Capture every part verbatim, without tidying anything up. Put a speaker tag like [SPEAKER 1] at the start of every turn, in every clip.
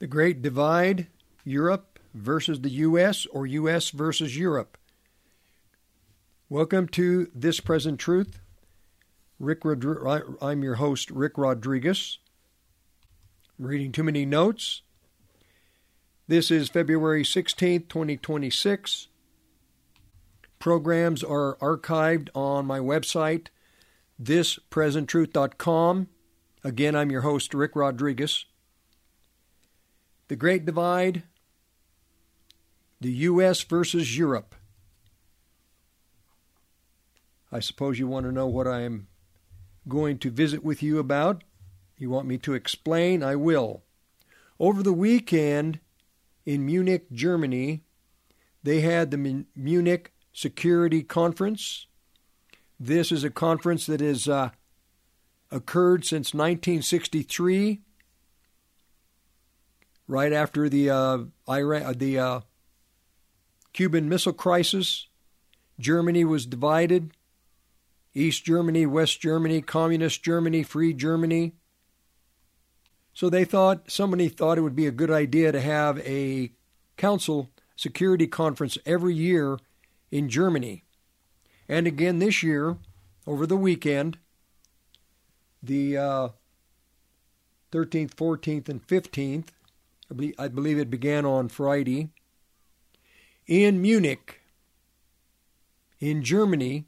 [SPEAKER 1] The Great Divide, Europe versus the U S or U S versus Europe. Welcome to This Present Truth. Rick Rodri- I'm your host, Rick Rodriguez. I'm reading too many notes. This is February sixteenth, twenty twenty-six. Programs are archived on my website, this present truth dot com. Again, I'm your host, Rick Rodriguez. The Great Divide, the U S versus Europe. I suppose you want to know what I'm going to visit with you about. You want me to explain? I will. Over the weekend in Munich, Germany, they had the M- Munich Security Conference. This is a conference that has uh, occurred since nineteen sixty-three, right after the uh, Iran, the uh, Cuban Missile Crisis. Germany was divided. East Germany, West Germany, Communist Germany, Free Germany. So they thought, somebody thought it would be a good idea to have a council security conference every year in Germany. And again this year, over the weekend, the uh, thirteenth, fourteenth, and fifteenth, I believe, I believe it began on Friday, in Munich, in Germany,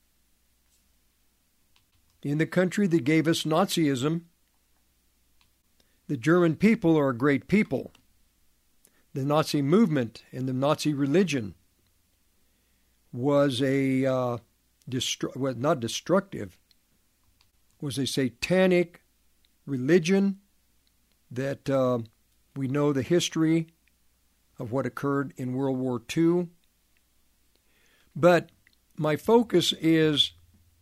[SPEAKER 1] in the country that gave us Nazism. The German people are a great people. The Nazi movement and the Nazi religion was a, uh, destru- well, not destructive, was a satanic religion that uh, we know the history of what occurred in World War Two. But my focus is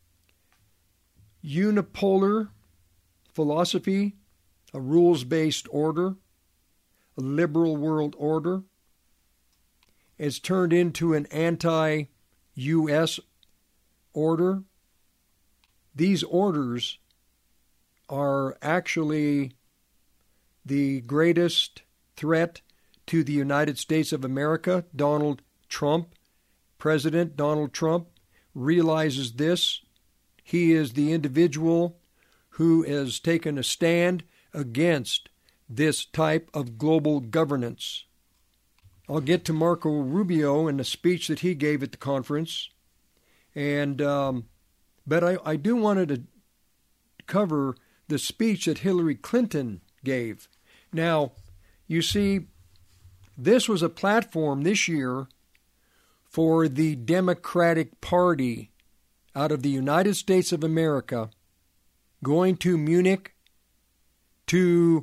[SPEAKER 1] unipolar philosophy, a rules-based order, a liberal world order, has turned into an anti-U S order. These orders are actually the greatest threat to the United States of America. Donald Trump, President Donald Trump, realizes this. He is the individual who has taken a stand against this type of global governance. I'll get to Marco Rubio and the speech that he gave at the conference, and um, but I, I do wanted to cover the speech that Hillary Clinton gave. Now, you see, this was a platform this year for the Democratic Party out of the United States of America going to Munich to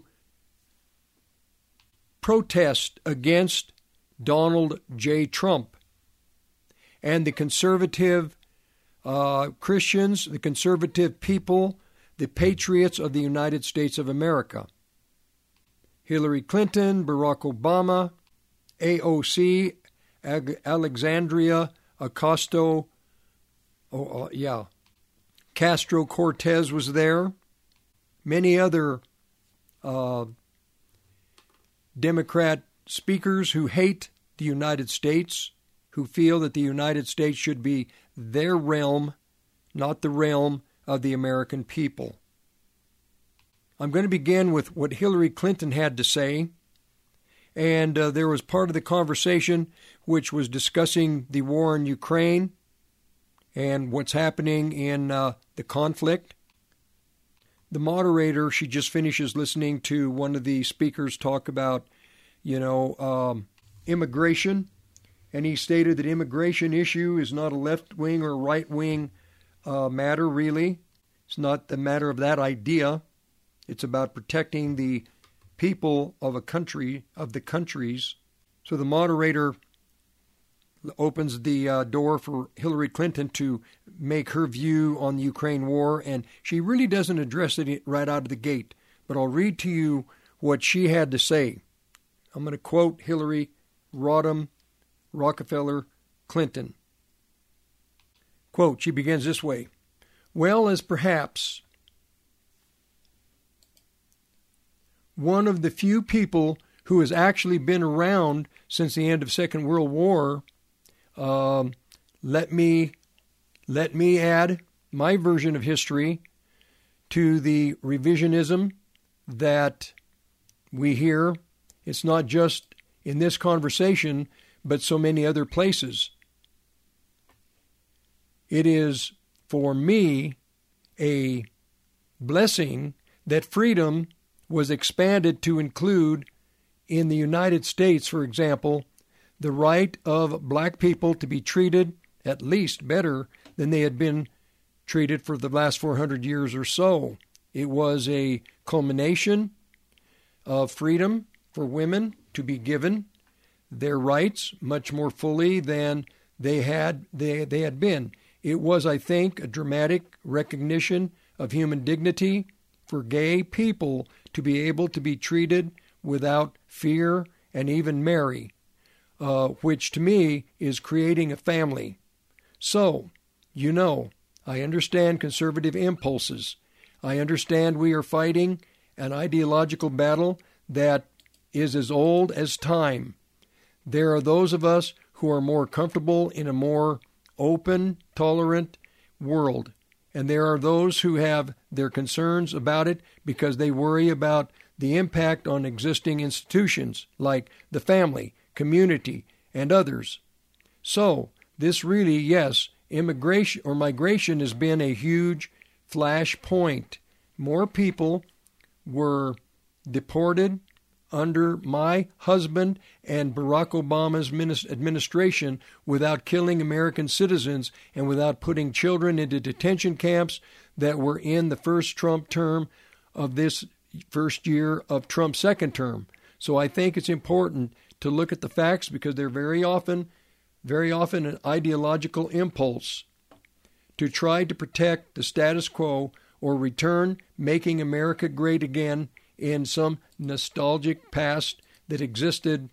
[SPEAKER 1] protest against Donald J. Trump and the conservative uh, Christians, the conservative people, the patriots of the United States of America. Hillary Clinton, Barack Obama, A O C, Alexandria Acosto, oh, uh, yeah, Castro Cortez was there. Many other uh, Democrat speakers who hate the United States, who feel that the United States should be their realm, not the realm of the American people. I'm going to begin with what Hillary Clinton had to say. And uh, there was part of the conversation which was discussing the war in Ukraine and what's happening in uh, the conflict. The moderator, she just finishes listening to one of the speakers talk about, you know, um, immigration. And he stated that immigration issue is not a left-wing or right-wing uh, matter, really. It's not the matter of that idea. It's about protecting the people of a country, of the countries. So the moderator opens the uh, door for Hillary Clinton to make her view on the Ukraine war, and she really doesn't address it right out of the gate. But I'll read to you what she had to say. I'm going to quote Hillary Rodham Rockefeller Clinton. Quote, she begins this way. Well, as perhaps one of the few people who has actually been around since the end of Second World War, um, let me let me add my version of history to the revisionism that we hear. It's not just in this conversation, but so many other places. It is, for me, a blessing that freedom was expanded to include, in the United States, for example, the right of black people to be treated at least better than they had been treated for the last four hundred years or so. It was a culmination of freedom for women to be given their rights much more fully than they had they, they had been. It was, I think, a dramatic recognition of human dignity for gay people to be able to be treated without fear and even marry, uh, which to me is creating a family. So, you know, I understand conservative impulses. I understand we are fighting an ideological battle that is as old as time. There are those of us who are more comfortable in a more open, tolerant world. And there are those who have their concerns about it because they worry about the impact on existing institutions like the family, community, and others. So, this really, yes, immigration or migration has been a huge flash point. More people were deported under my husband and Barack Obama's administration without killing American citizens and without putting children into detention camps that were in the first Trump term of this first year of Trump's second term. So I think it's important to look at the facts because they're very often, very often an ideological impulse to try to protect the status quo or return making America great again in some nostalgic past that existed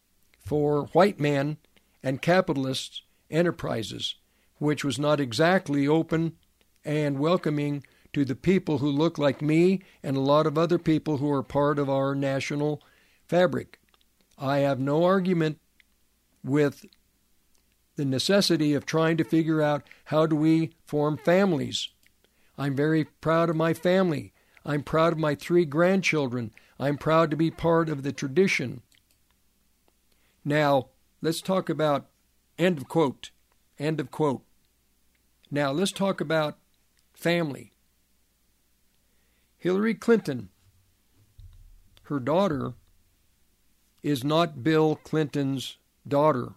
[SPEAKER 1] for white men and capitalists' enterprises, which was not exactly open and welcoming to the people who look like me and a lot of other people who are part of our national fabric. I have no argument with the necessity of trying to figure out how do we form families. I'm very proud of my family. I'm proud of my three grandchildren. I'm proud to be part of the tradition. Now, let's talk about, end of quote, end of quote. Now, let's talk about family. Hillary Clinton, her daughter, is not Bill Clinton's daughter.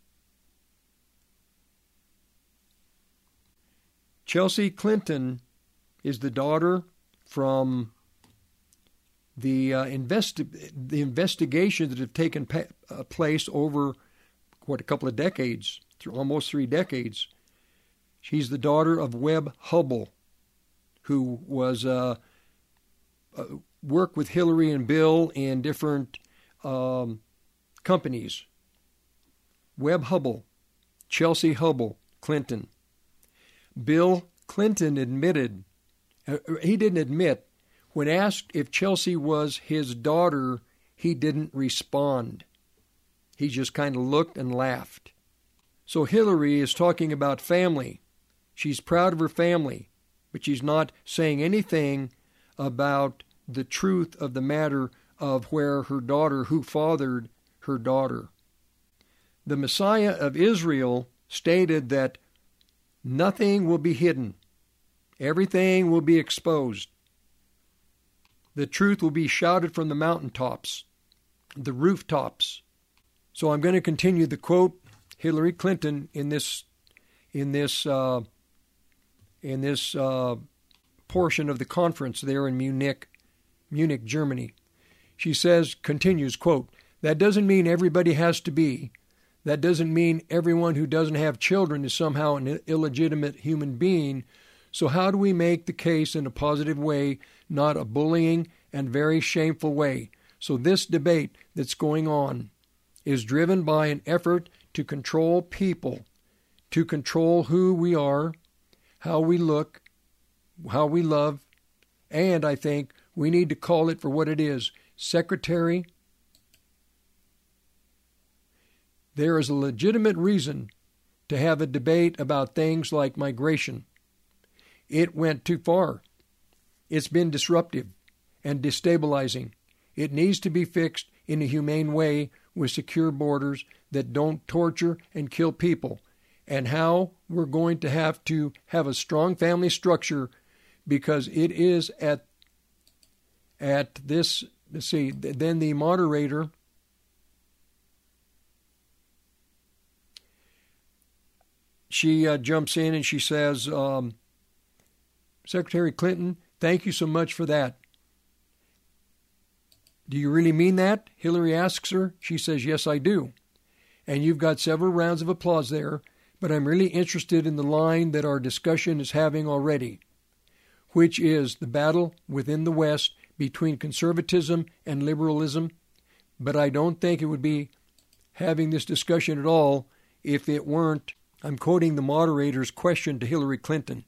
[SPEAKER 1] Chelsea Clinton is the daughter from the uh, investi- the investigations that have taken pa- uh, place over, what, a couple of decades, almost three decades. She's the daughter of Webb Hubbell, who was uh, uh, worked with Hillary and Bill in different um, companies. Webb Hubbell, Chelsea Hubbell Clinton. Bill Clinton admitted, uh, he didn't admit, when asked if Chelsea was his daughter, he didn't respond. He just kind of looked and laughed. So Hillary is talking about family. She's proud of her family, but she's not saying anything about the truth of the matter of where her daughter, who fathered her daughter. The Messiah of Israel stated that nothing will be hidden. Everything will be exposed. The truth will be shouted from the mountaintops, the rooftops. So I'm going to continue the quote Hillary Clinton in this in this uh, in this uh, portion of the conference there in Munich, Munich, Germany. She says, continues, quote, "That doesn't mean everybody has to be. That doesn't mean everyone who doesn't have children is somehow an illegitimate human being. So how do we make the case in a positive way, not a bullying and very shameful way? So this debate that's going on is driven by an effort to control people, to control who we are, how we look, how we love, and I think we need to call it for what it is, secretary there is a legitimate reason to have a debate about things like migration. It went too far. It's been disruptive and destabilizing. It needs to be fixed in a humane way with secure borders that don't torture and kill people, and how we're going to have to have a strong family structure, because it is at at this, let's see, then the moderator she uh, jumps in and she says, um, Secretary Clinton, thank you so much for that. Do you really mean that? Hillary asks her. She says, yes, I do. And you've got several rounds of applause there, but I'm really interested in the line that our discussion is having already, which is the battle within the West between conservatism and liberalism. But I don't think it would be having this discussion at all if it weren't, I'm quoting the moderator's question to Hillary Clinton.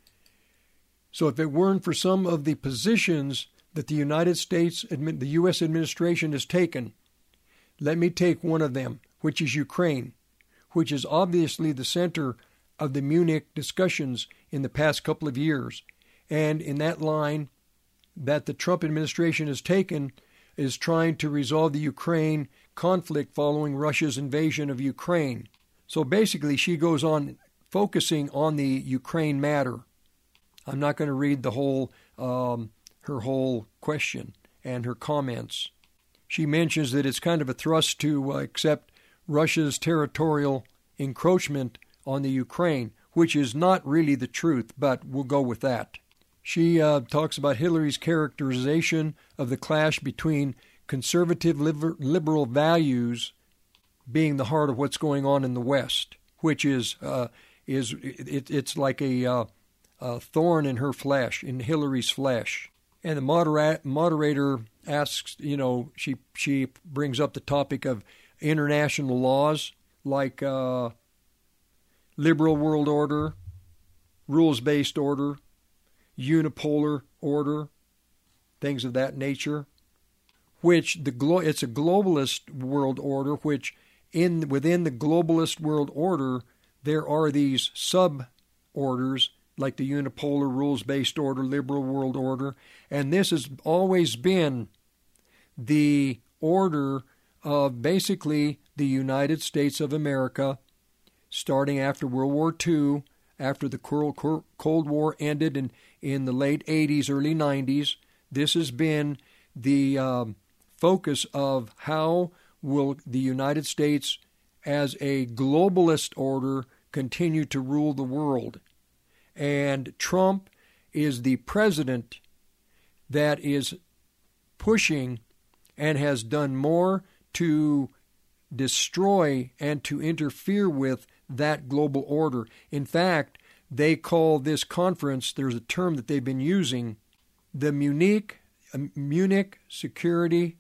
[SPEAKER 1] So if it weren't for some of the positions that the United States, the U S administration has taken, let me take one of them, which is Ukraine, which is obviously the center of the Munich discussions in the past couple of years. And in that line that the Trump administration has taken is trying to resolve the Ukraine conflict following Russia's invasion of Ukraine. So basically she goes on focusing on the Ukraine matter. I'm not going to read the whole, um, her whole question and her comments. She mentions that it's kind of a thrust to uh, accept Russia's territorial encroachment on the Ukraine, which is not really the truth, but we'll go with that. She uh, talks about Hillary's characterization of the clash between conservative liber- liberal values being the heart of what's going on in the West, which is uh, is it, it's like a, uh, a thorn in her flesh, in Hillary's flesh. And the modera- moderator asks, you know, she she brings up the topic of international laws like uh, liberal world order, rules-based order, unipolar order, things of that nature, which the glo- it's a globalist world order, which in within the globalist world order there are these sub-orders like the unipolar rules-based order, liberal world order, and this has always been the order of basically the United States of America starting after World War Two, after the Cold War ended in, in the late eighties, early nineties. This has been the um, focus of how will the United States as a globalist order continue to rule the world. And Trump is the president that is pushing and has done more to destroy and to interfere with that global order. In fact, they call this conference, there's a term that they've been using, the Munich, uh, Munich Security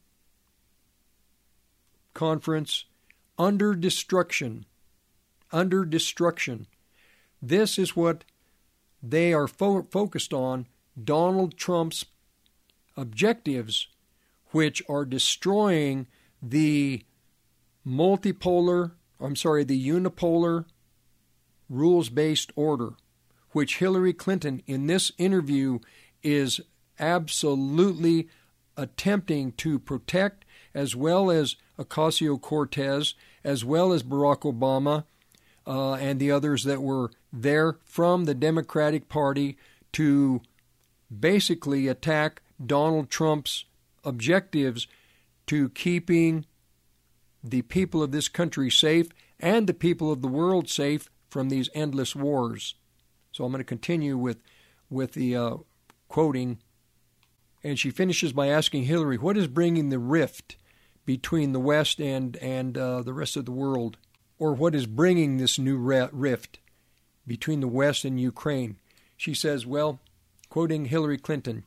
[SPEAKER 1] Conference under destruction. Under destruction. This is what they are fo- focused on, Donald Trump's objectives, which are destroying the multipolar, I'm sorry, the unipolar rules-based order, which Hillary Clinton in this interview is absolutely attempting to protect, as well as Ocasio-Cortez, as well as Barack Obama, uh, and the others that were there from the Democratic Party to basically attack Donald Trump's objectives to keeping the people of this country safe and the people of the world safe from these endless wars. So I'm going to continue with, with the uh, quoting. And she finishes by asking Hillary, what is bringing the rift between the West and, and uh, the rest of the world? Or what is bringing this new rift between the West and Ukraine? She says, well, quoting Hillary Clinton,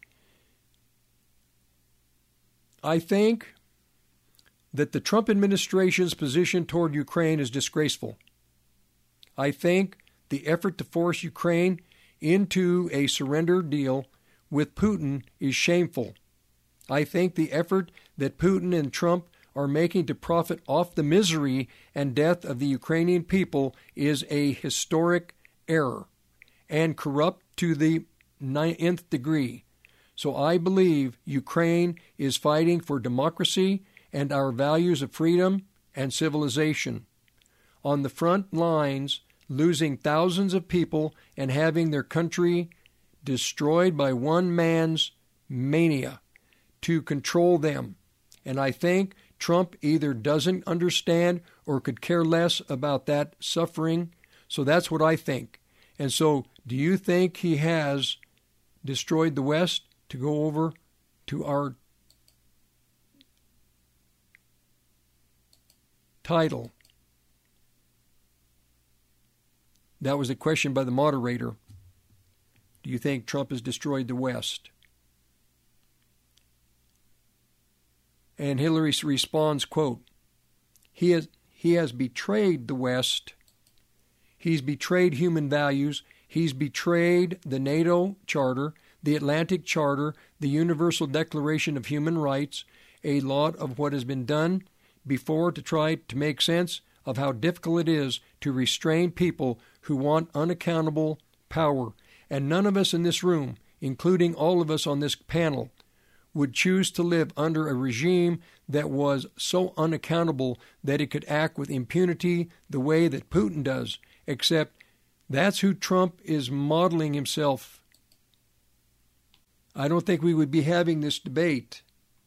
[SPEAKER 1] I think that the Trump administration's position toward Ukraine is disgraceful. I think the effort to force Ukraine into a surrender deal with Putin is shameful. I think the effort that Putin and Trump are making to profit off the misery and death of the Ukrainian people is a historic error and corrupt to the nth degree. So I believe Ukraine is fighting for democracy and our values of freedom and civilization. On the front lines, losing thousands of people and having their country destroyed by one man's mania to control them. And I think Trump either doesn't understand or could care less about that suffering. So that's what I think. And so do you think he has destroyed the West to go over to our title? That was a question by the moderator. Do you think Trump has destroyed the West? And Hillary responds, quote, he has, he has betrayed the West. He's betrayed human values. He's betrayed the NATO Charter, the Atlantic Charter, the Universal Declaration of Human Rights, a lot of what has been done before to try to make sense of how difficult it is to restrain people who want unaccountable power. And none of us in this room, including all of us on this panel, would choose to live under a regime that was so unaccountable that it could act with impunity the way that Putin does, except that's who Trump is modeling himself. I don't think we would be having this debate.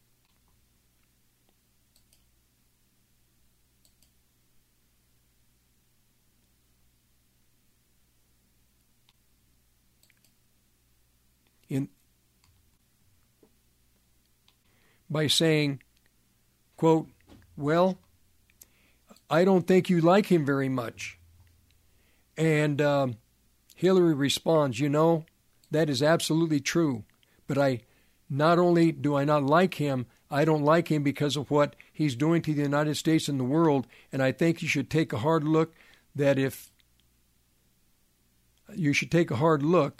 [SPEAKER 1] In by saying, quote, well, I don't think you like him very much. And um, Hillary responds, you know, that is absolutely true. But I, not only do I not like him, I don't like him because of what he's doing to the United States and the world. And I think you should take a hard look that if, you should take a hard look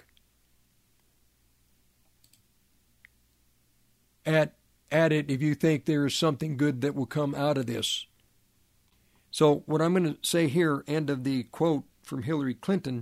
[SPEAKER 1] at at it if you think there is something good that will come out of this. So what I'm going to say here, end of the quote from Hillary Clinton,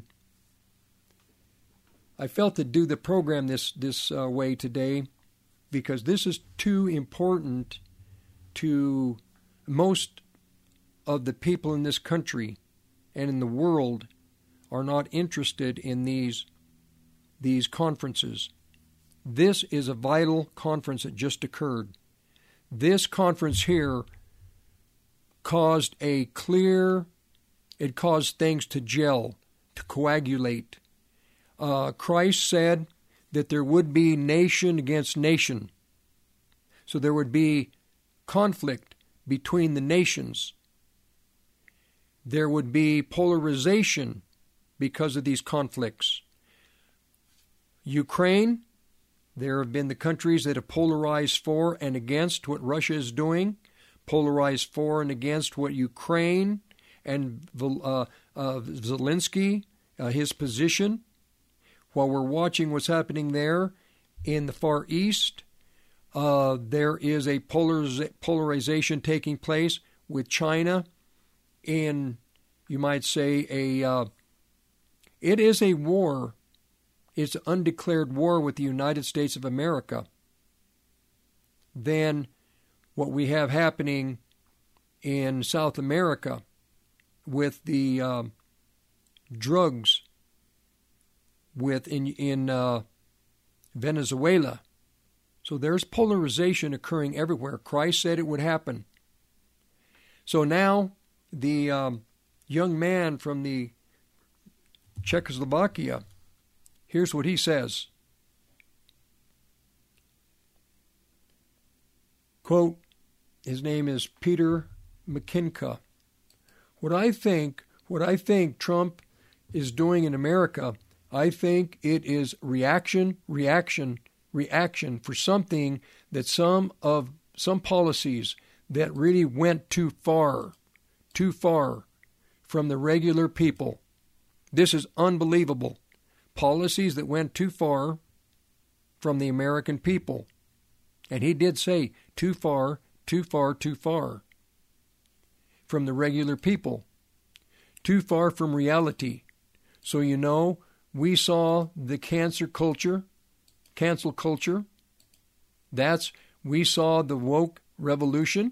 [SPEAKER 1] I felt to do the program this, this uh, way today because this is too important to most of the people in this country and in the world are not interested in these, these conferences. This is a vital conference that just occurred. This conference here caused a clear, it caused things to gel, to coagulate. Uh, Christ said that there would be nation against nation. So there would be conflict between the nations. There would be polarization because of these conflicts. Ukraine, there have been the countries that have polarized for and against what Russia is doing, polarized for and against what Ukraine and uh, uh, Zelensky, uh, his position. While we're watching what's happening there in the Far East, uh, there is a polariz- polarization taking place with China in, you might say, a uh, it is a war. It's an undeclared war with the United States of America. Then what we have happening in South America with the uh, drugs with in, in uh, Venezuela. So there's polarization occurring everywhere. Christ said it would happen. So now the um, young man from the Czechoslovakia, here's what he says. Quote, his name is Peter McKinka. What I think, what I think Trump is doing in America, I think it is reaction, reaction, reaction for something that some of some policies that really went too far, too far from the regular people. This is unbelievable. Policies that went too far from the American people. And he did say too far, too far, too far from the regular people, too far from reality. So, you know, we saw the cancer culture, cancel culture. That's, we saw the woke revolution.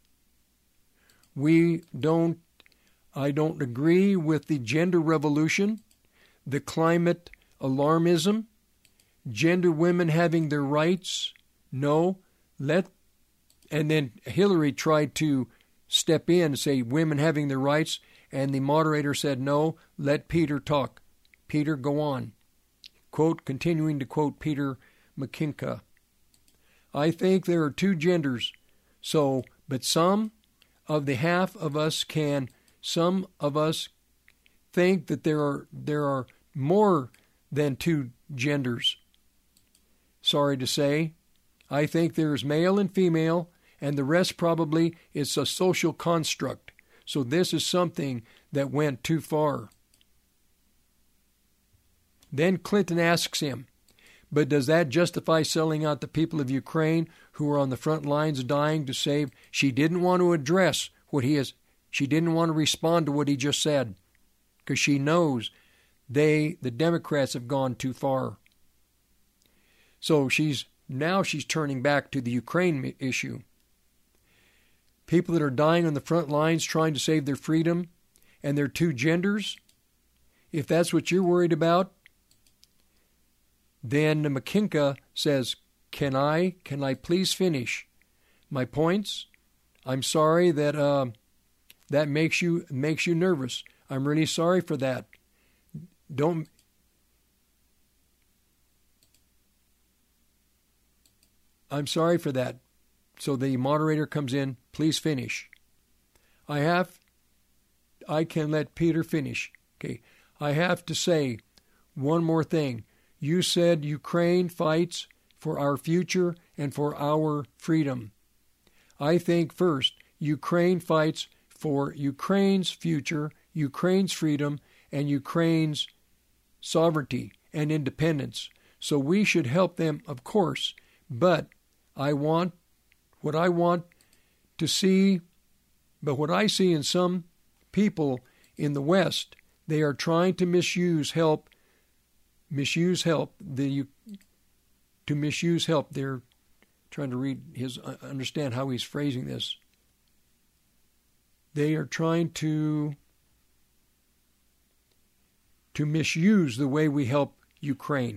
[SPEAKER 1] We don't, I don't agree with the gender revolution, the climate alarmism, gender women having their rights. No, let, and then Hillary tried to step in and say women having their rights, and the moderator said, no, let Peter talk. Peter, go on. Quote, continuing to quote Peter McKinka. I think there are two genders, so, but some of the half of us can, some of us think that there are, there are more than two genders. Sorry to say, I think there's male and female, and the rest probably is a social construct. So this is something that went too far. Then Clinton asks him, but does that justify selling out the people of Ukraine who are on the front lines dying to save? She didn't want to address what he is. She didn't want to respond to what he just said because she knows they, the Democrats, have gone too far. So she's now she's turning back to the Ukraine issue. People that are dying on the front lines trying to save their freedom and their two genders, if that's what you're worried about, then McKinka says, can I, can I please finish my points? I'm sorry that uh, that makes you makes you nervous. I'm really sorry for that. Don't. I'm sorry for that. So the moderator comes in, please finish. I have, I can let Peter finish. Okay. I have to say one more thing. You said Ukraine fights for our future and for our freedom. I think first, Ukraine fights for Ukraine's future, Ukraine's freedom, and Ukraine's sovereignty and independence. So we should help them, of course, but I want, what I want to see, but what I see in some people in the West, they are trying to misuse help Misuse help. The to misuse help. They're trying to read his understand how he's phrasing this. They are trying to to misuse the way we help Ukraine.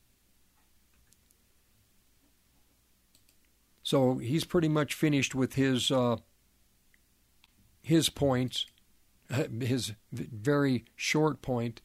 [SPEAKER 1] So he's pretty much finished with his uh, his points, his very short point.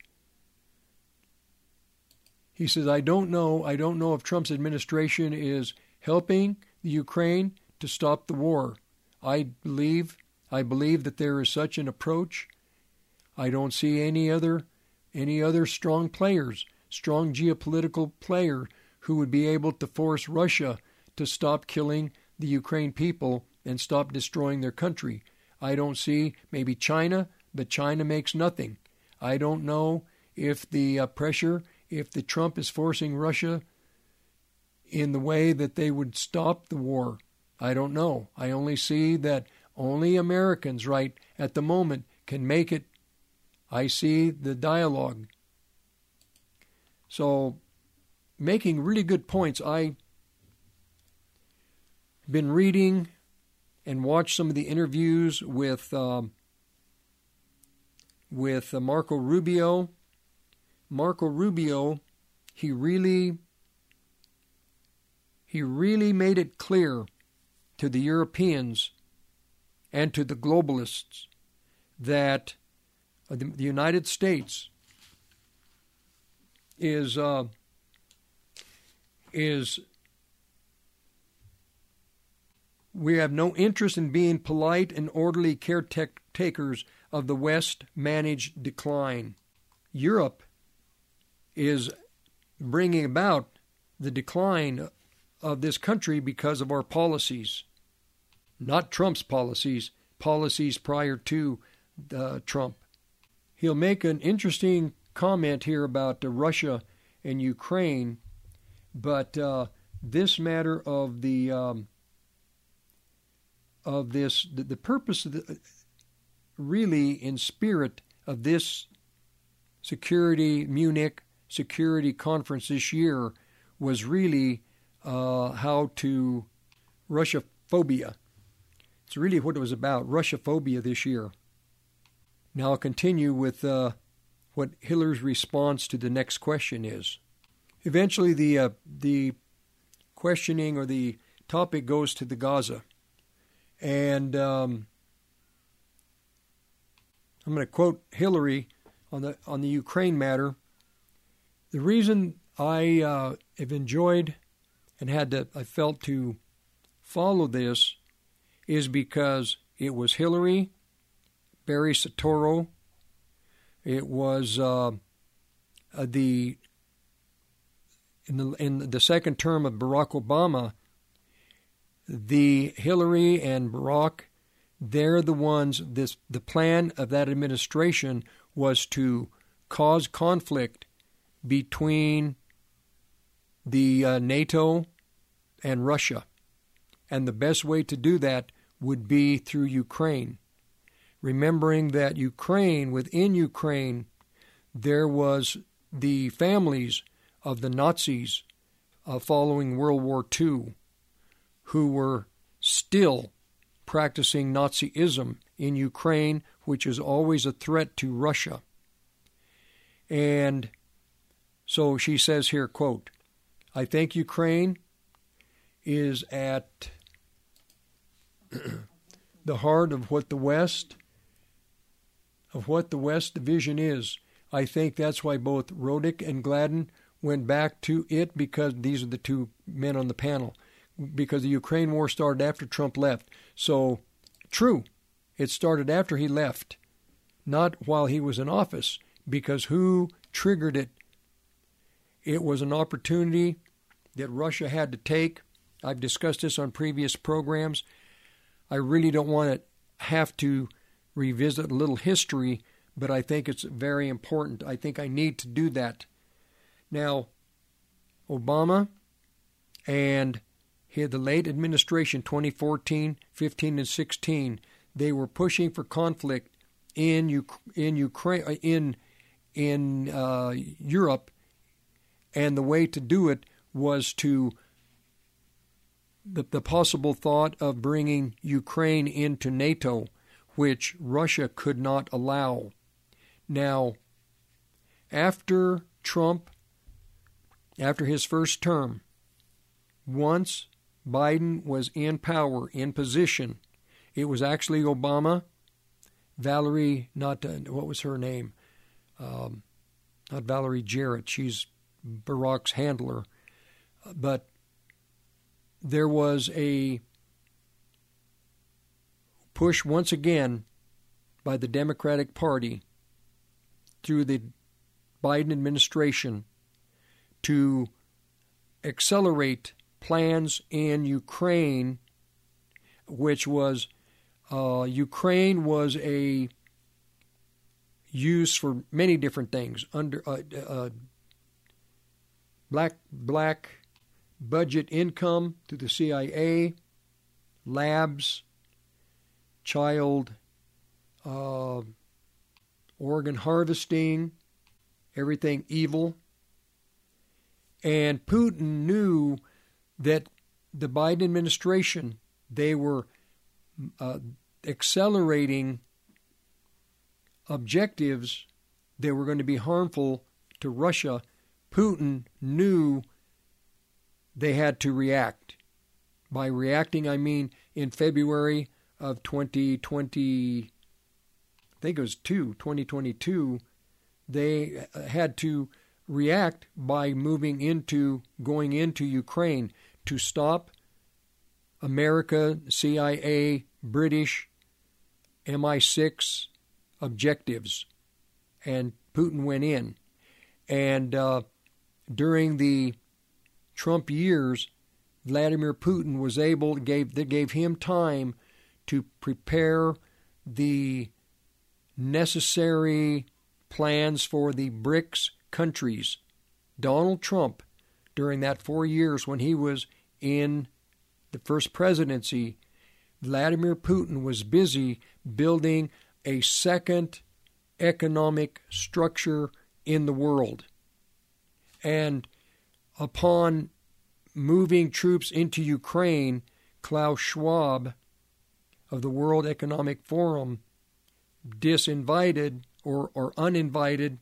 [SPEAKER 1] He says, I don't know, I don't know if Trump's administration is helping the Ukraine to stop the war. I believe, I believe that there is such an approach. I don't see any other, any other strong players, strong geopolitical player who would be able to force Russia to stop killing the Ukraine people and stop destroying their country. I don't see, maybe China, but China makes nothing. I don't know if the uh, pressure if the Trump is forcing Russia in the way that they would stop the war. I don't know. I only see that only Americans right at the moment can make it. I see the dialogue. So, making really good points. I've been reading and watched some of the interviews with um, with uh, Marco Rubio. Marco Rubio, he really, he really made it clear to the Europeans and to the globalists that the, the United States is uh, is we have no interest in being polite and orderly caretakers of the West-managed decline. Europe is bringing about the decline of this country because of our policies. Not Trump's policies, policies prior to uh, Trump. He'll make an interesting comment here about uh, Russia and Ukraine, but uh, this matter of the um, of this, the, the purpose of the, really in spirit of this security, Munich security conference this year was really uh, how to Russia-phobia. It's really what it was about, Russia-phobia this year. Now I'll continue with uh, what Hillary's response to the next question is. Eventually the uh, the questioning or the topic goes to the Gaza. And um, I'm going to quote Hillary on the on the Ukraine matter. The reason I uh, have enjoyed and had to, I felt to follow this is because it was Hillary, Barry Soetoro, it was uh, uh, the in the in the second term of Barack Obama. The Hillary and Barack, they're the ones. This the plan of that administration was to cause conflict between the uh, NATO and Russia, and the best way to do that would be through Ukraine. Remembering that Ukraine, within Ukraine, there was the families of the Nazis uh, following World War Two, who were still practicing Nazism in Ukraine, which is always a threat to Russia. And so she says here, quote, I think Ukraine is at the heart of what the West, of what the West division is. I think that's why both Rodick and Gladden went back to it, because these are the two men on the panel, because the Ukraine war started after Trump left. So, true, it started after he left, not while he was in office, because who triggered it? It was an opportunity that Russia had to take. I've discussed this on previous programs. I really don't want to have to revisit a little history, but I think it's very important. I think I need to do that. Now, Obama and he had the late administration, twenty fourteen, fifteen, and sixteen, they were pushing for conflict in in Ukraine, in in uh, Europe, and the way to do it was to the, the possible thought of bringing Ukraine into NATO, which Russia could not allow. Now, after Trump, after his first term, once Biden was in power, in position, it was actually Obama, Valerie, not, uh, what was her name? Um, not Valerie Jarrett, she's Barack's handler. But there was a push once again by the Democratic Party through the Biden administration to accelerate plans in Ukraine, which was uh, Ukraine was a used for many different things under uh, uh, black black budget income through the C I A, labs, child uh, organ harvesting, everything evil. And Putin knew that the Biden administration, they were uh, accelerating objectives that were going to be harmful to Russia. Putin knew they had to react. By reacting, I mean in February of twenty twenty, I think it was two, twenty twenty-two, they had to react by moving into, going into Ukraine to stop America, C I A, British, M I six objectives. And Putin went in. And uh, during the Trump years, Vladimir Putin was able, gave that gave him time to prepare the necessary plans for the BRICS countries. Donald Trump, during that four years when he was in the first presidency, Vladimir Putin was busy building a second economic structure in the world. And upon moving troops into Ukraine, Klaus Schwab of the World Economic Forum disinvited or, or uninvited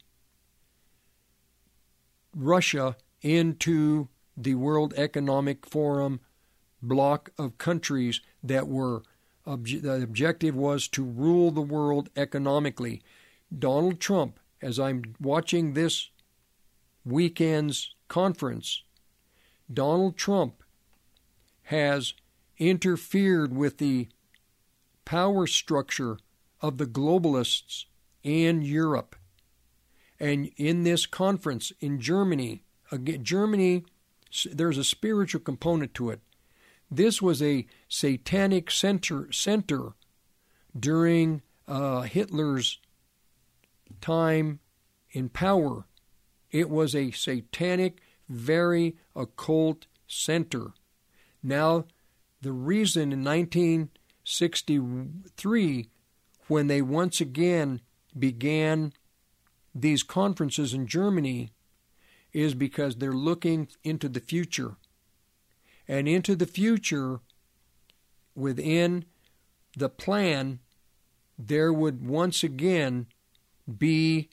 [SPEAKER 1] Russia into the World Economic Forum block of countries that were, obje- the objective was to rule the world economically. Donald Trump, as I'm watching this weekend's conference, Donald Trump has interfered with the power structure of the globalists in Europe. And in this conference in Germany, again, Germany, there's a spiritual component to it. This was a satanic center, center during uh, Hitler's time in power. It was a satanic, very occult center. Now, the reason in nineteen sixty-three, when they once again began these conferences in Germany, is because they're looking into the future. And into the future, within the plan, there would once again be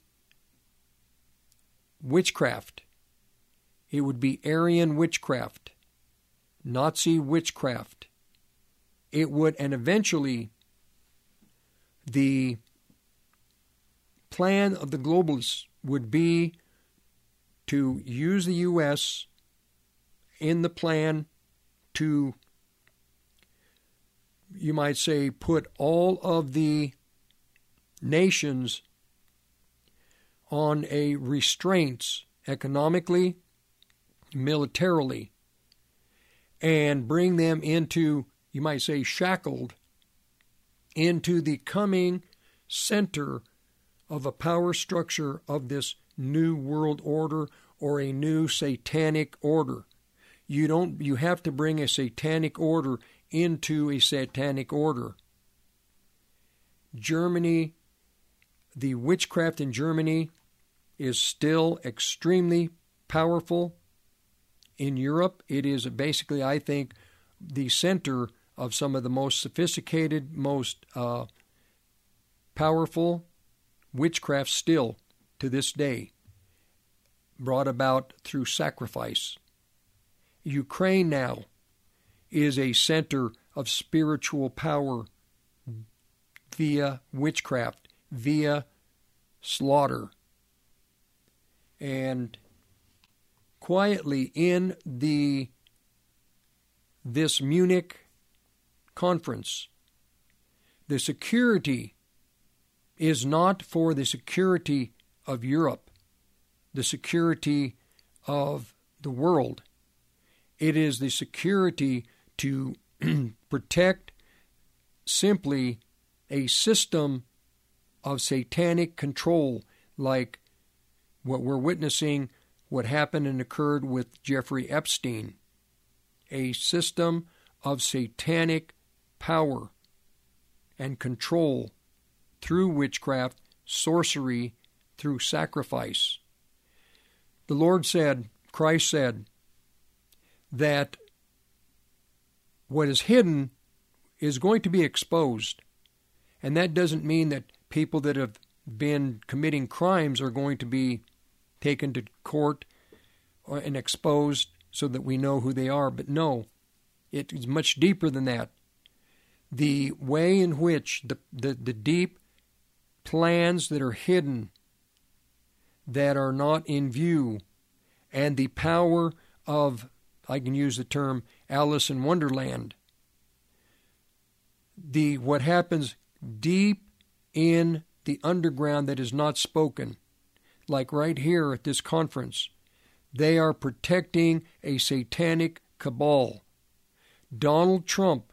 [SPEAKER 1] witchcraft. It would be Aryan witchcraft, Nazi witchcraft. It would, and eventually, the plan of the globalists would be to use the U S in the plan to, you might say, put all of the nations on a restraints economically, militarily, and bring them into, you might say, shackled into the coming center of a power structure of this new world order or a new satanic order. You don't, you have to bring a satanic order into a satanic order. Germany, the witchcraft in Germany is still extremely powerful. In Europe, it is basically, I think, the center of some of the most sophisticated, most uh, powerful witchcraft still to this day, brought about through sacrifice. Ukraine now is a center of spiritual power via witchcraft, via slaughter. And quietly in the this Munich conference, the security is not for the security of Europe, the security of the world. It is the security to protect simply a system of satanic control, like what we're witnessing, what happened and occurred with Jeffrey Epstein. A system of satanic power and control through witchcraft, sorcery, through sacrifice. The Lord said, Christ said, that what is hidden is going to be exposed. And that doesn't mean that people that have been committing crimes are going to be taken to court and exposed so that we know who they are. But no, it is much deeper than that. The way in which the, the, the deep plans that are hidden, that are not in view, and the power of, I can use the term Alice in Wonderland, the what happens deep in the underground that is not spoken, like right here at this conference, they are protecting a satanic cabal. Donald Trump,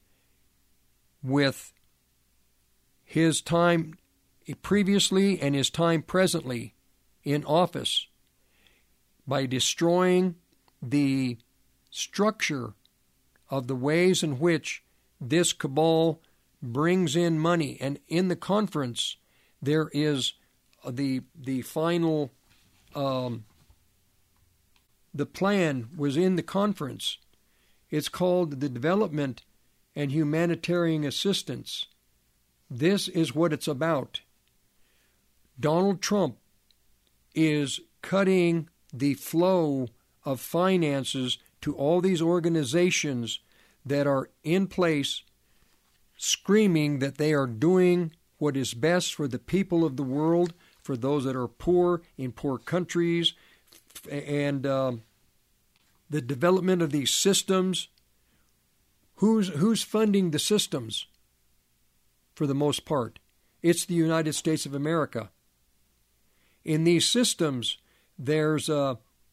[SPEAKER 1] with his time previously and his time presently in office, by destroying the structure of the ways in which this cabal brings in money. And in the conference, there is the the final, um, the plan was in the conference. It's called the Development and Humanitarian Assistance. This is what it's about. Donald Trump is cutting the flow of finances to all these organizations that are in place, screaming that they are doing what is best for the people of the world, for those that are poor in poor countries, and um, the development of these systems. Who's who's funding the systems? For the most part, it's the United States of America. In these systems, there's uh,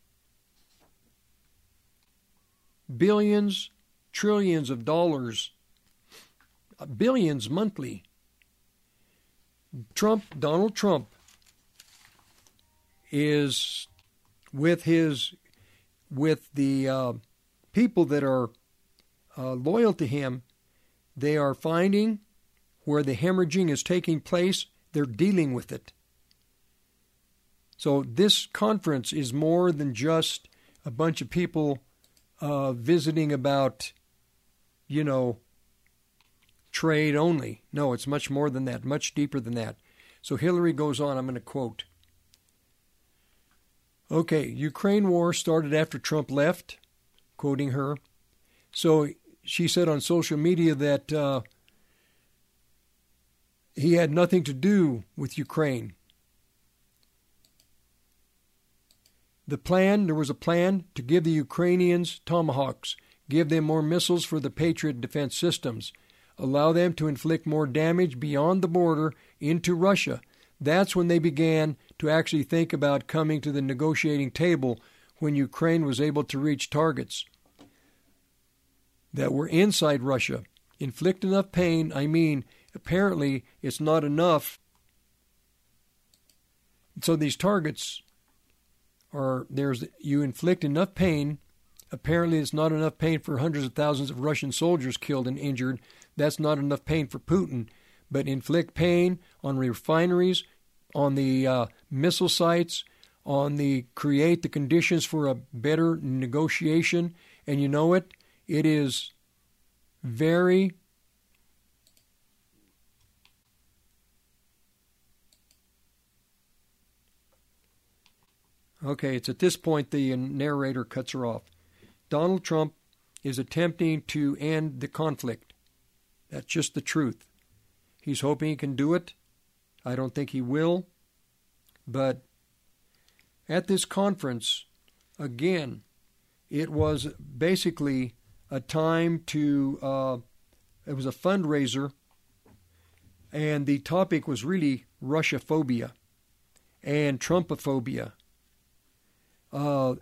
[SPEAKER 1] billions, trillions of dollars, billions monthly. Trump, Donald Trump, is with his with the uh, people that are uh, loyal to him. They are finding where the hemorrhaging is taking place. They're dealing with it. So this conference is more than just a bunch of people uh, visiting about, you know, trade only. No, it's much more than that, much deeper than that. So Hillary goes on, I'm going to quote. Okay, Ukraine war started after Trump left, quoting her. So she said on social media that uh, he had nothing to do with Ukraine. The plan, there was a plan to give the Ukrainians Tomahawks, give them more missiles for the Patriot defense systems, allow them to inflict more damage beyond the border into Russia. That's when they began to actually think about coming to the negotiating table, when Ukraine was able to reach targets that were inside Russia. Inflict enough pain, I mean, apparently it's not enough. So these targets are, there's, you inflict enough pain. Apparently it's not enough pain for hundreds of thousands of Russian soldiers killed and injured. That's not enough pain for Putin. But inflict pain on refineries, on the uh, missile sites, on the create the conditions for a better negotiation. And you know it, it is very Okay, it's at this point the narrator cuts her off. Donald Trump is attempting to end the conflict. That's just the truth. He's hoping he can do it. I don't think he will. But at this conference, again, it was basically a time to, uh, it was a fundraiser, and the topic was really Russia-phobia and Trumpophobia. Uh,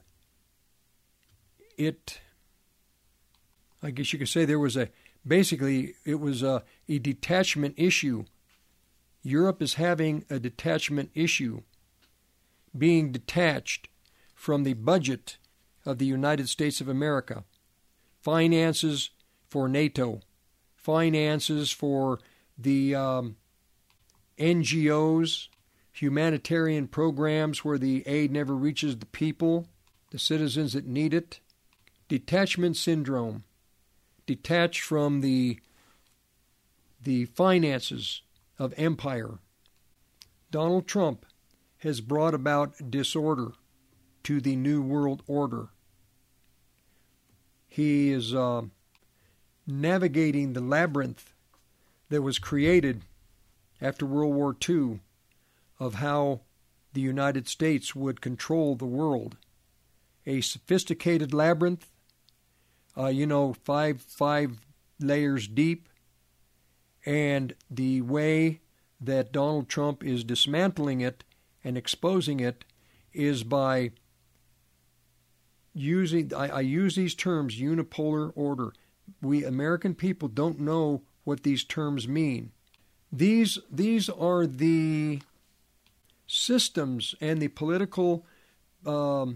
[SPEAKER 1] it, I guess you could say there was a, basically it was a, a detachment issue. Europe is having a detachment issue, being detached from the budget of the United States of America, finances for NATO, finances for the um, N G Os, humanitarian programs where the aid never reaches the people, the citizens that need it. Detachment syndrome. Detached from the, the finances of empire. Donald Trump has brought about disorder to the New World Order. He is uh, navigating the labyrinth that was created after World War Two of how the United States would control the world. A sophisticated labyrinth, uh, you know, five five layers deep, and the way that Donald Trump is dismantling it and exposing it is by using, I, I use these terms, unipolar order. We American people don't know what these terms mean. These these are the systems and the political um,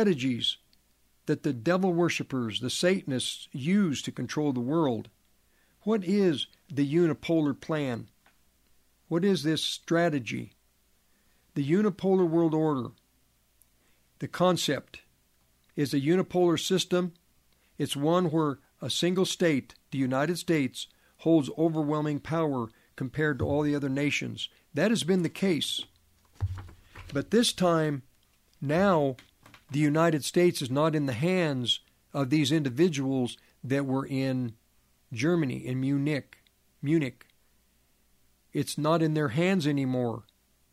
[SPEAKER 1] strategies that the devil worshippers, the Satanists, use to control the world. What is the unipolar plan? What is this strategy? The unipolar world order, the concept, is a unipolar system. It's one where a single state, the United States, holds overwhelming power compared to all the other nations. That has been the case. But this time, now, the United States is not in the hands of these individuals that were in Germany, in Munich. Munich. It's not in their hands anymore.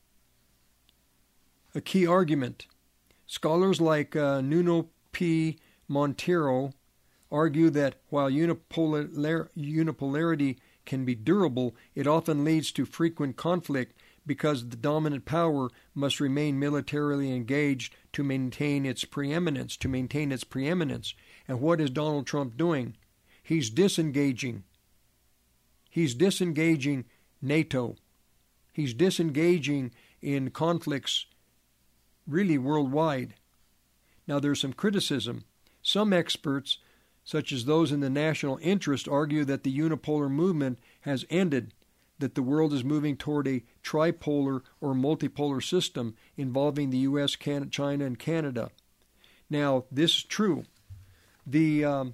[SPEAKER 1] A key argument. Scholars like uh, Nuno P. Monteiro argue that while unipolar, unipolarity can be durable, it often leads to frequent conflict because the dominant power must remain militarily engaged to maintain its preeminence, to maintain its preeminence. And what is Donald Trump doing? He's disengaging. He's disengaging NATO. He's disengaging in conflicts really worldwide. Now, there's some criticism. Some experts, such as those in the national interest, argue that the unipolar movement has ended, that the world is moving toward a tripolar or multipolar system involving the U S, Canada, China, and Canada. Now, this is true. The um,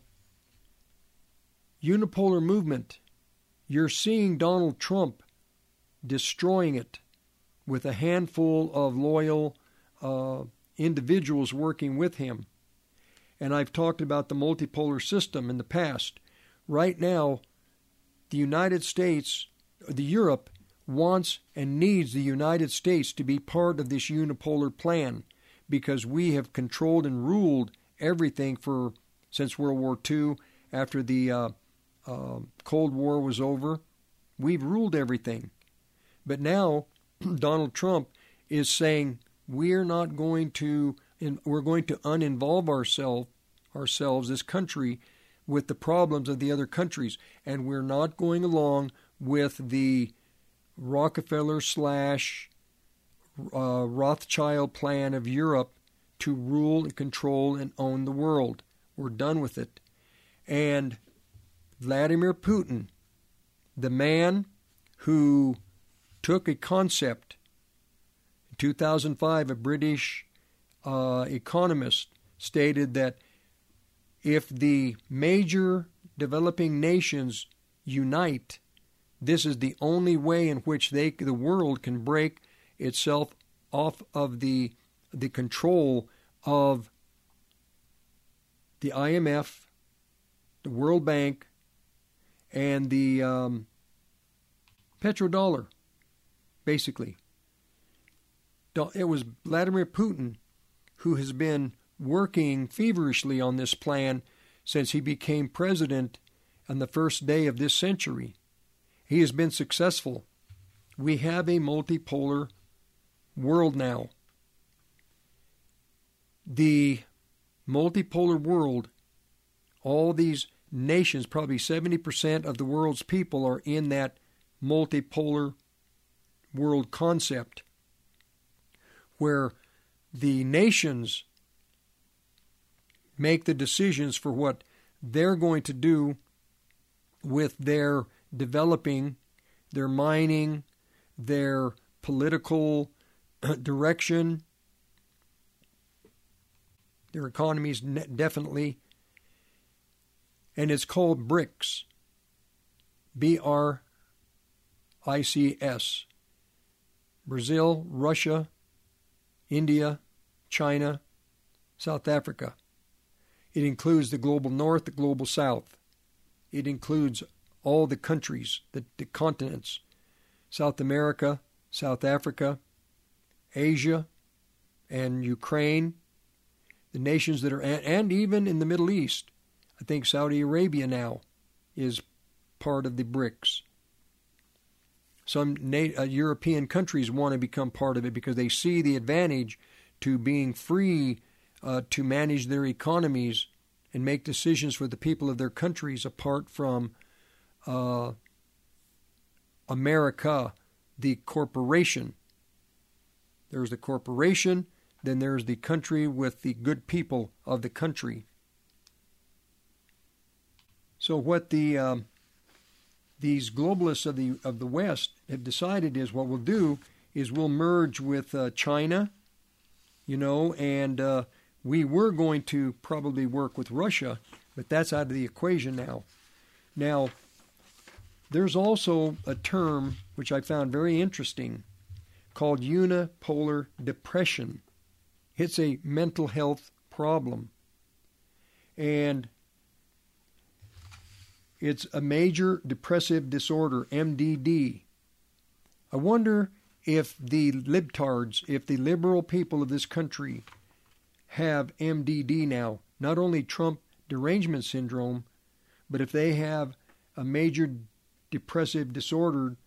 [SPEAKER 1] unipolar movement, you're seeing Donald Trump destroying it with a handful of loyal uh, individuals working with him. And I've talked about the multipolar system in the past. Right now, the United States, the Europe, wants and needs the United States to be part of this unipolar plan because we have controlled and ruled everything for since World War Two, after the uh, uh, Cold War was over. We've ruled everything. But now Donald Trump is saying we're not going to, we're going to uninvolve ourselves, ourselves, this country, with the problems of the other countries, and we're not going along with the Rockefeller slash uh, Rothschild plan of Europe to rule and control and own the world. We're done with it. And Vladimir Putin, the man who took a concept, in two thousand five, a British uh, economist stated that if the major developing nations unite, this is the only way in which they, the world can break itself off of the, the control of the I M F, the World Bank, and the um, petrodollar, basically. It was Vladimir Putin who has been working feverishly on this plan since he became president on the first day of this century. He has been successful. We have a multipolar world now. The multipolar world, all these nations, probably seventy percent of the world's people are in that multipolar world concept, where the nations make the decisions for what they're going to do with their developing, their mining, their political direction, their economies definitely. And it's called BRICS, B R I C S. Brazil, Russia, India, China, South Africa. It includes the global north, the global south. It includes all the countries, the, the continents, South America, South Africa, Asia, and Ukraine, the nations that are, and, and even in the Middle East. I think Saudi Arabia now is part of the BRICS. Some na- uh, European countries want to become part of it because they see the advantage to being free uh, to manage their economies and make decisions for the people of their countries apart from uh, America, the corporation. There's the corporation, then there's the country with the good people of the country. So what the um, these globalists of the of the West have decided is what we'll do is we'll merge with uh, China, you know, and uh, we were going to probably work with Russia, but that's out of the equation now. Now, there's also a term which I found very interesting called unipolar depression. It's a mental health problem. And it's a major depressive disorder, M D D. I wonder if the libtards, if the liberal people of this country have M D D now, not only Trump derangement syndrome, but if they have a major depressive disorder,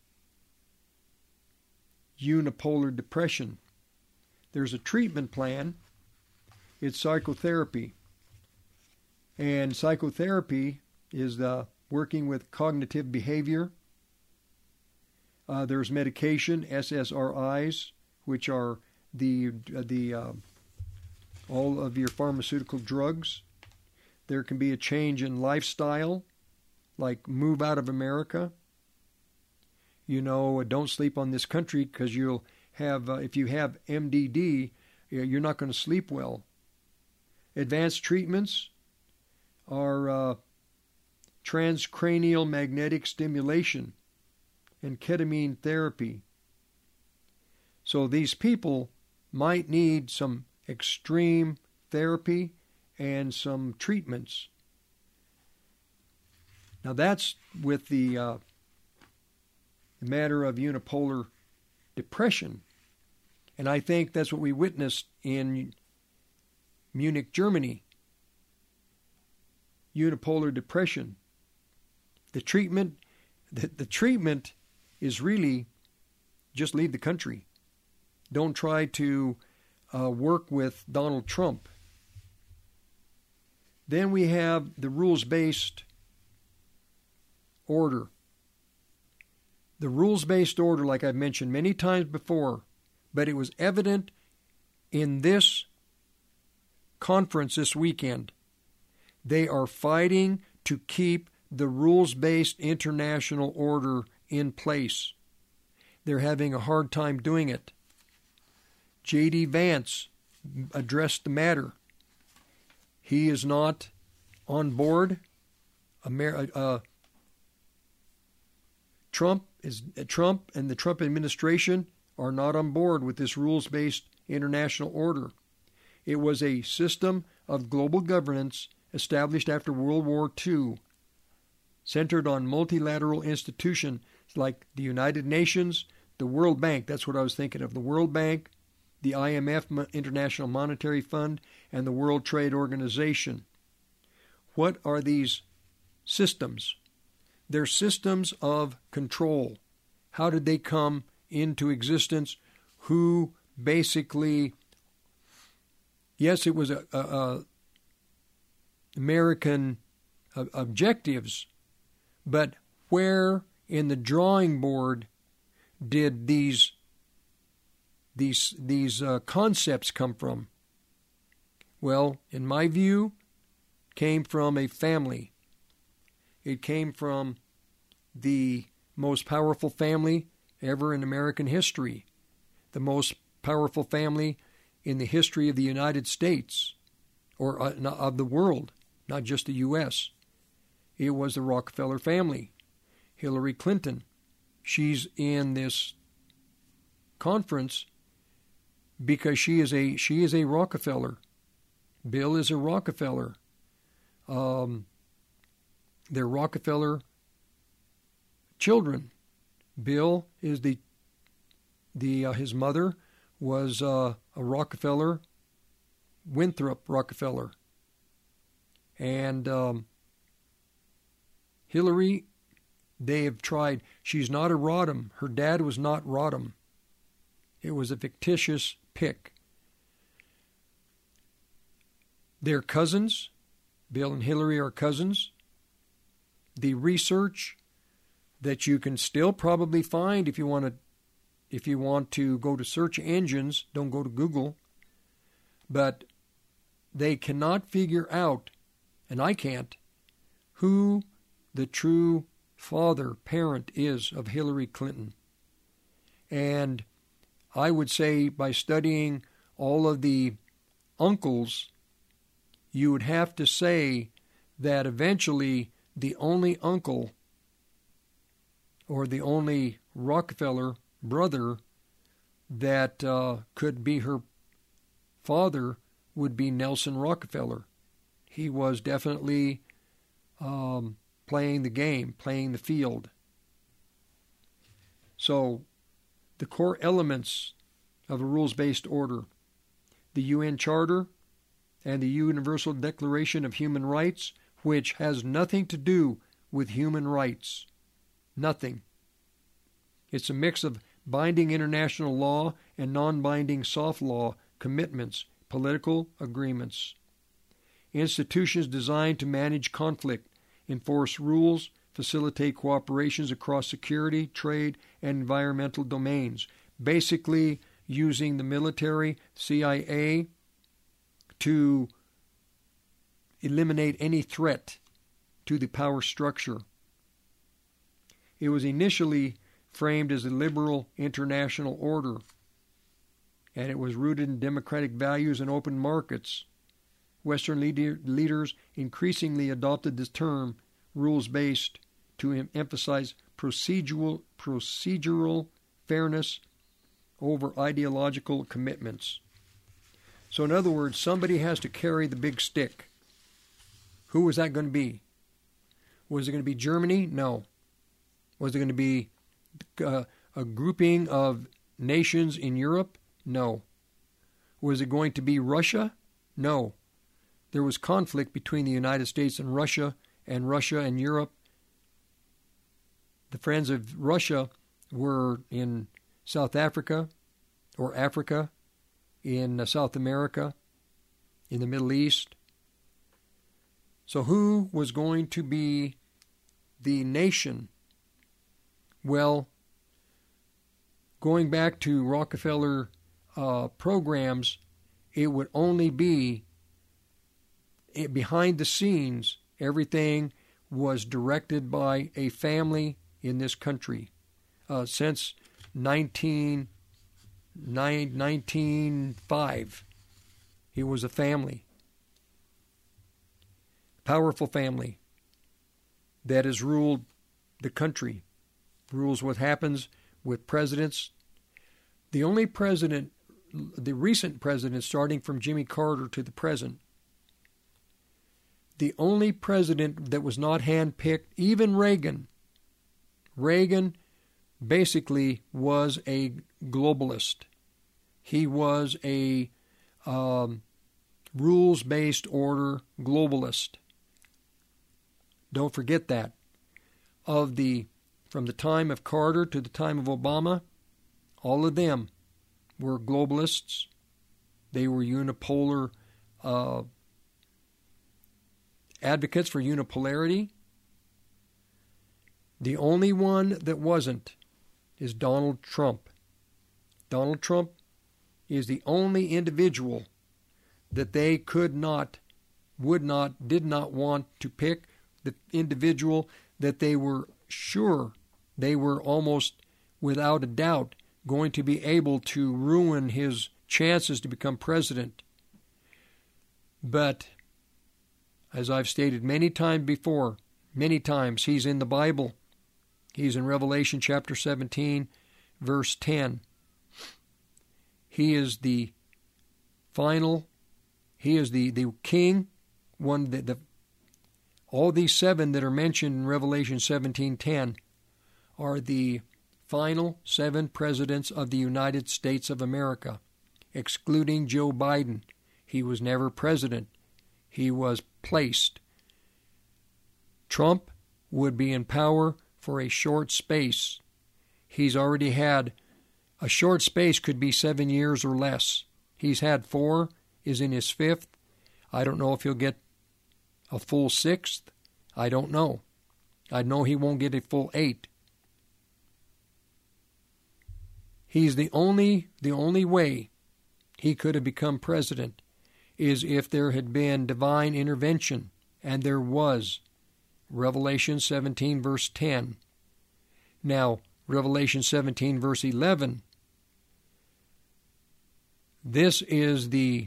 [SPEAKER 1] unipolar depression. There's a treatment plan. It's psychotherapy. And psychotherapy is uh, working with cognitive behavior. Uh, there's medication, S S R Is, which are the uh, the uh, all of your pharmaceutical drugs. There can be a change in lifestyle, like move out of America. You know, don't sleep on this country because you'll have, uh, if you have M D D, you're not going to sleep well. Advanced treatments are uh, transcranial magnetic stimulation and ketamine therapy. So these people might need some extreme therapy and some treatments. Now that's with the, uh, the matter of unipolar depression. And I think that's what we witnessed in Munich, Germany. Unipolar depression. The treatment, the, the treatment is really just leave the country. Don't try to uh, work with Donald Trump. Then we have the rules-based order. The rules-based order, like I've mentioned many times before, but it was evident in this conference this weekend. They are fighting to keep the rules-based international order in place. They're having a hard time doing it. J D Vance addressed the matter. He is not on board. Amer- uh, Trump is uh, Trump and the Trump administration are not on board with this rules-based international order. It was a system of global governance established after World War Two, centered on multilateral institutions like the United Nations, the World Bank. That's what I was thinking of. The World Bank, the I M F, International Monetary Fund, and the World Trade Organization. What are these systems? They're systems of control. How did they come into existence? Who basically, yes, it was a, a, a American uh, objectives, but where in the drawing board did these these these uh, concepts come from? Well, in my view, came from a family. It came from the most powerful family ever in American history, the most powerful family in the history of the United States, or uh, of the world, not just the U S It was the Rockefeller family. Hillary Clinton, she's in this conference because she is a she is a Rockefeller. Bill is a Rockefeller. Um, they're Rockefeller children. Bill is the the uh, his mother was uh, a Rockefeller, Winthrop Rockefeller, and um, Hillary. They have tried. She's not a Rodham. Her dad was not Rodham. It was a fictitious pick. They're cousins. Bill and Hillary are cousins. The research that you can still probably find if you want to, if you want to go to search engines, don't go to Google. But they cannot figure out, and I can't, who the true father, parent is of Hillary Clinton. And I would say by studying all of the uncles, you would have to say that eventually the only uncle or the only Rockefeller brother that uh, could be her father would be Nelson Rockefeller. He was definitely um, playing the game, playing the field. So the core elements of a rules-based order: the U N Charter and the Universal Declaration of Human Rights, which has nothing to do with human rights. Nothing. It's a mix of binding international law and non-binding soft law commitments, political agreements. Institutions designed to manage conflict, enforce rules, facilitate cooperations across security, trade, and environmental domains, basically using the military, C I A, to eliminate any threat to the power structure. It was initially framed as a liberal international order, and it was rooted in democratic values and open markets. Western leader, leaders increasingly adopted this term, rules-based, to em- emphasize procedural, procedural fairness over ideological commitments. So in other words, somebody has to carry the big stick. Who was that going to be? Was it going to be Germany? No. Was it going to be uh, a grouping of nations in Europe? No. Was it going to be Russia? No. There was conflict between the United States and Russia, and Russia and Europe. The friends of Russia were in South Africa, or Africa, in uh, South America, in the Middle East. So who was going to be the nation? Well, going back to Rockefeller uh, programs, it would only be it, behind the scenes. Everything was directed by a family in this country. Uh, since nineteen oh five, it was a family. Powerful family that has ruled the country, rules what happens with presidents. The only president, the recent president, starting from Jimmy Carter to the present, the only president that was not handpicked, even Reagan, Reagan basically was a globalist. He was a um, rules-based order globalist. Don't forget that. Of the, from the time of Carter to the time of Obama, all of them were globalists. They were unipolar uh, advocates for unipolarity. The only one that wasn't is Donald Trump. Donald Trump is the only individual that they could not, would not, did not want to pick, the individual that they were sure, they were almost without a doubt going to be able to ruin his chances to become president. But, as I've stated many times before, many times, he's in the Bible. He's in Revelation chapter seventeen, verse ten. He is the final, he is the, the king, one that the all these seven that are mentioned in Revelation seventeen ten are the final seven presidents of the United States of America, excluding Joe Biden. He was never president. He was placed. Trump would be in power for a short space. He's already had, a short space could be seven years or less. He's had four, is in his fifth. I don't know if he'll get a full sixth. I don't know. I know he won't get a full eight. He's the only, the only way he could have become president is if there had been divine intervention, and there was. Revelation seventeen, verse ten. Now, Revelation seventeen, verse eleven. This is the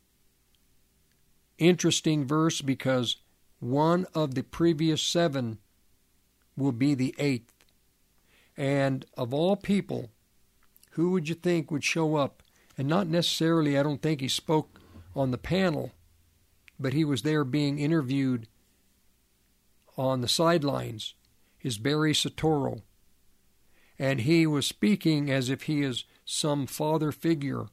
[SPEAKER 1] interesting verse because one of the previous seven will be the eighth. And of all people, who would you think would show up? And not necessarily, I don't think he spoke on the panel, but he was there being interviewed on the sidelines, is Barry Soetoro. And he was speaking as if he is some father figure.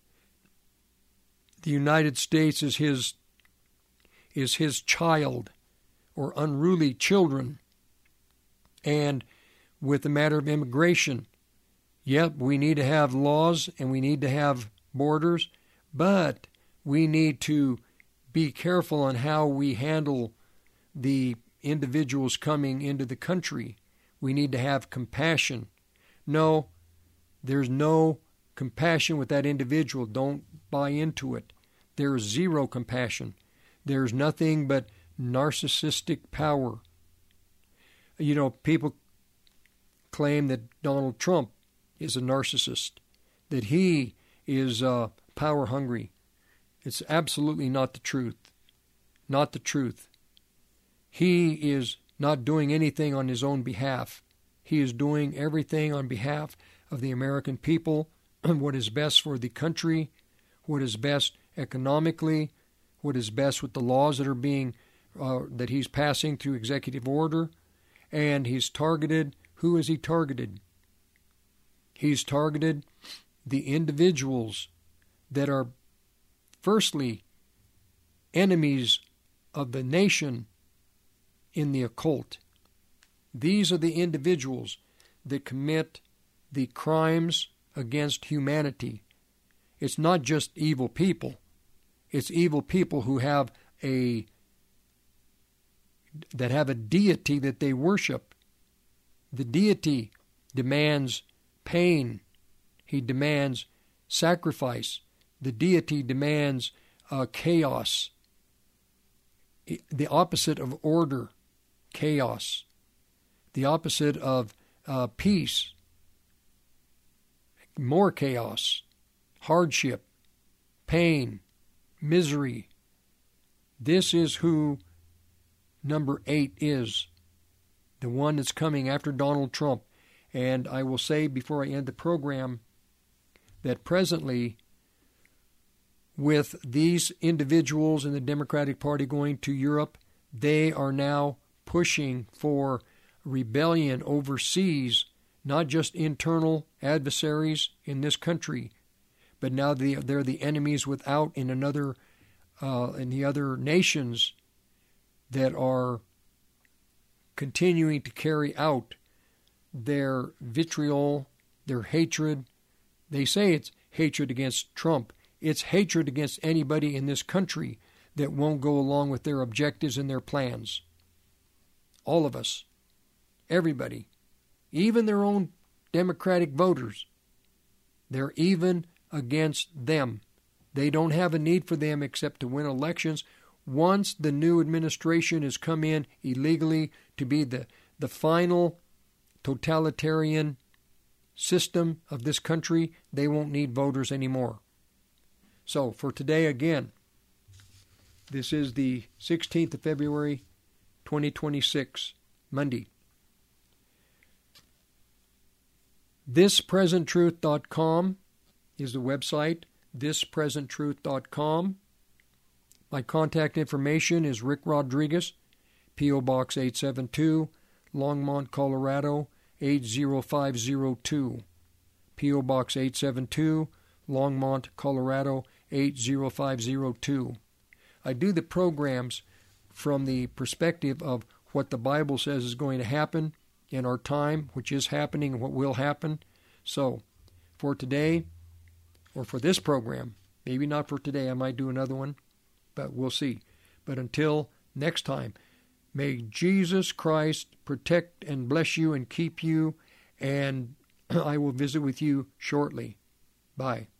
[SPEAKER 1] The United States is his is his child or unruly children. And with the matter of immigration, yep, we need to have laws and we need to have borders, but we need to be careful on how we handle the individuals coming into the country. We need to have compassion. No, there's no compassion with that individual. Don't buy into it. There's zero compassion. There's nothing but narcissistic power. You know, people claim that Donald Trump is a narcissist, that he is uh, power hungry. It's absolutely not the truth. Not the truth. He is not doing anything on his own behalf. He is doing everything on behalf of the American people, what is best for the country, what is best economically, what is best with the laws that are being, uh, that he's passing through executive order, and he's targeted, who is he targeted? He's targeted the individuals that are firstly enemies of the nation in the occult. These are the individuals that commit the crimes against humanity. It's not just evil people. It's evil people who have a that have a deity that they worship. The deity demands pain. He demands sacrifice. The deity demands uh, chaos. The opposite of order, chaos. The opposite of uh, peace, more chaos, hardship, pain, misery. This is who number eight is, the one that's coming after Donald Trump. And I will say before I end the program that presently, with these individuals in the Democratic Party going to Europe, they are now pushing for rebellion overseas, not just internal adversaries in this country, but now they, they're the enemies without in another, uh, in the other nations that are continuing to carry out their vitriol, their hatred. They say it's hatred against Trump. It's hatred against anybody in this country that won't go along with their objectives and their plans. All of us. Everybody. Even their own Democratic voters. They're even against them. They don't have a need for them except to win elections. Once the new administration has come in illegally to be the, the final totalitarian system of this country, they won't need voters anymore. So for today, again, this is the sixteenth of February, twenty twenty-six, Monday. this present truth dot com is the website, this present truth dot com. My contact information is Rick Rodriguez, P O. Box eight seven two, Longmont, Colorado, eight zero five zero two. P O. Box eight seven two, Longmont, Colorado, eight zero five zero two. I do the programs from the perspective of what the Bible says is going to happen in our time, which is happening and what will happen. So, for today, or for this program, maybe not for today, I might do another one, but we'll see. But until next time, may Jesus Christ protect and bless you and keep you, and I will visit with you shortly. Bye.